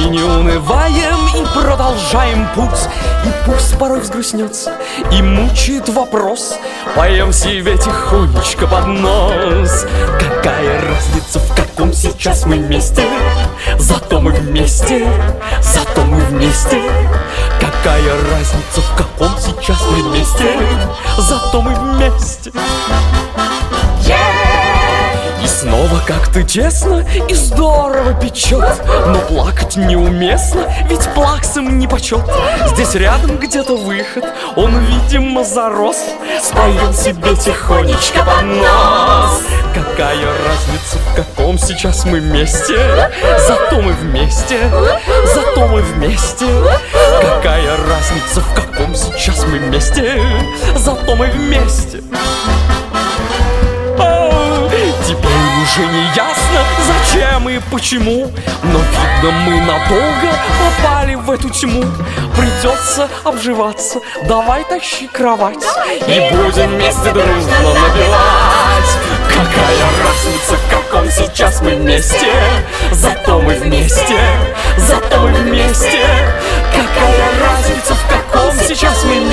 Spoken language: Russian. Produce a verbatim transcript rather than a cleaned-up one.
не унываем и продолжаем путь. И пусть порой взгрустнется и мучает вопрос, поем себе тихонечко под нос. Какая разница, в каком сейчас мы месте, зато мы вместе, зато мы вместе. Какая разница, в каком сейчас мы месте, зато мы вместе. И снова как-то тесно и здорово печет, но плакать неуместно, ведь плаксам не почет. Здесь рядом где-то выход, он, видимо, зарос. Споем себе тихонечко под нос. Какая разница, в каком сейчас мы месте, зато мы вместе, зато мы вместе. Какая разница, в каком сейчас мы месте, зато мы вместе. Теперь уже не ясно, зачем и почему, но видно, мы надолго попали в эту тьму. Придется обживаться, давай тащи кровать, и будем вместе дружно напевать. Какая разница, в каком сейчас мы месте, зато мы вместе, зато мы вместе. Какая разница, в каком сейчас мы месте,